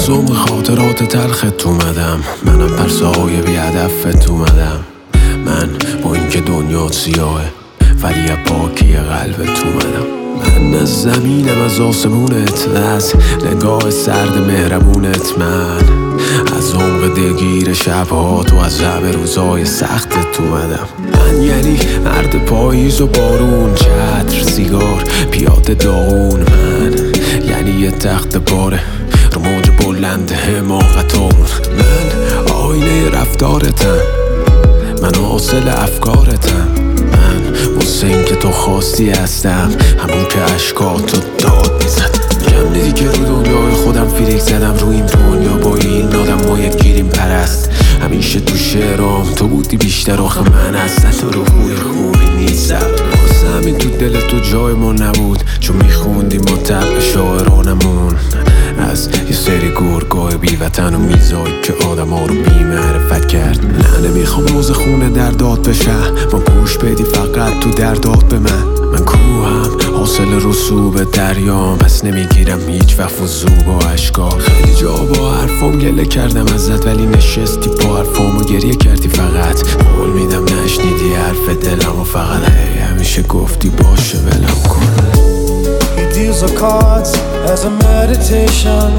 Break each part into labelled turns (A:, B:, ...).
A: از عمق خاطرات تلخت اومدم، منم پرسهای بی هدفت اومدم. من با اینکه دنیا سیاهه ولی پاکی قلبت اومدم. من از زمینم، از آسمونت، از نگاه سرد مهربونت. من از عمق دلگیر شبها تو، از شب روزای سختت اومدم. من یعنی مرد پاییز و بارون، چتر، سیگار، پیاده داغون. من یعنی یه تخت پاره رو موج بلند حماقتون. من آینه رفتارتم، من حاصل افکارتم. من حسین که تو خواستی هستم، همون که عشقاتو داد میزد. میگم دیدی که رو دنیای خودم فیلیک زدم، رو این دنیا با این آدم ما یک گیریم پرست. همیشه تو شعرام تو بودی بیشتر، آخه من اصلا تو رو خوی خوبی نیستم. واسه همین تو دل تو جای ما نبود، چون میخوندی ما طبع شاعرانمون از یه سری گرگای بی وطن و میزایی که آدم ها رو بی معرفت کرد. نه نمیخوام روز خونه در داد بشه، ما گوش بدی فقط تو دردات به من کوهم حاصل رسوب دریام، پس نمیگیرم هیچ وقت فضو با عشقا. خیلی جا با حرفام گله کردم ازت، ولی نشستی با حرفام و گریه کردی. فقط قول میدم نشنیدی حرف دلم و فقط همیشه گفتی باشه ولم کن.
B: He deals the cards as a meditation.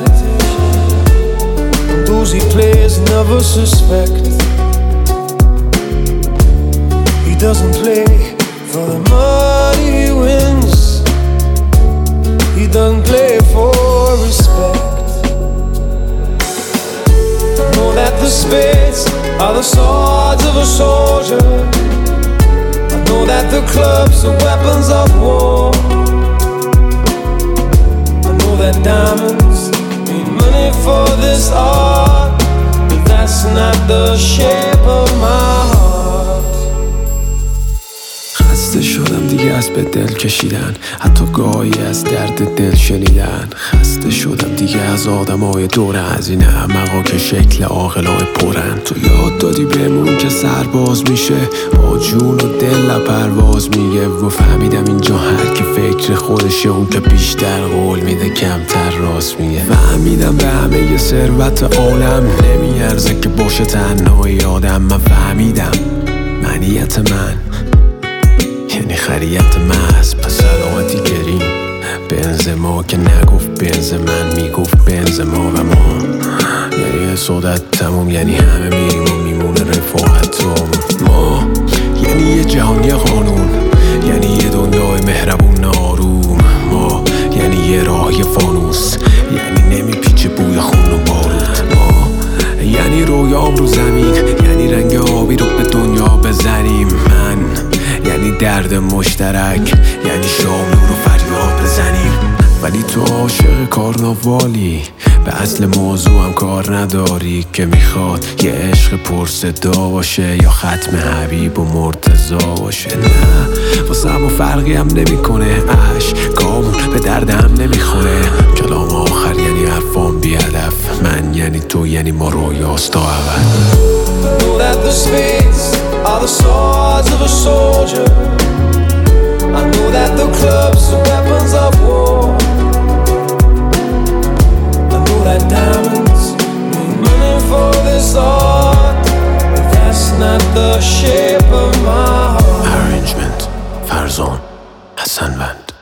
B: Those he plays never suspect. He doesn't play for the money he wins. He doesn't play for respect. I know that the spades are the swords of a soldier. I know that the clubs are weapons of war. That diamonds mean money for this art, but that's not the shape of my heart.
A: خسته شدم دیگه از به دل کشیدن، حتی گاهی از درد دل شنیدن. خسته شدم دیگه از آدمای دور از این احمقا که شکل عاقلای پرن. تو یاد دادی بهمون که سرباز میشه با جون و دل پرواز میگه، و فهمیدم اینجا هر کی فکر خودشه، اون که بیشتر قول میده کمتر راست میگه. فهمیدم به همه ی ثروت عالم نمیارزه که باشه تنهای آدم. من فهمیدم منیت من یعنی خریت محض، پس سلامتی گریم بنز ما که نگفت بنز من، میگفت بنز ما و ما. یعنی حسادت تموم، یعنی همه میریم و میمونه رفاقت ما. یعنی یه جهانی قانون، یعنی یه دنیای مهربون آروم. ما یعنی یه راهی فانوس، یعنی نمیپیچه بوی خون و بارود. ما یعنی رویام رو زمین، یعنی رنگ آبی رو به دنیا بزنیم. من یعنی درد مشترک، یعنی شام رو فریاد بزنیم. ولی تو عاشق کارناوالی، به اصل موضوع هم کار نداری که میخواد یه عشق پرصدا باشه یا ختم حبیب و مرتضا باشه. نه واسه همون فرقی هم نمیکنه، عشقامون به دردم نمیخوره. کلام آخر یعنی حرفام بی هدف، من یعنی تو یعنی ما رویاست تا ابد.
B: Know that the spades are the swords of a soldier. I know that the clubs are weapons of war. I know that diamonds mean money for this art, but that's not the shape of my heart.
A: Arrangement فرزان حسنوند.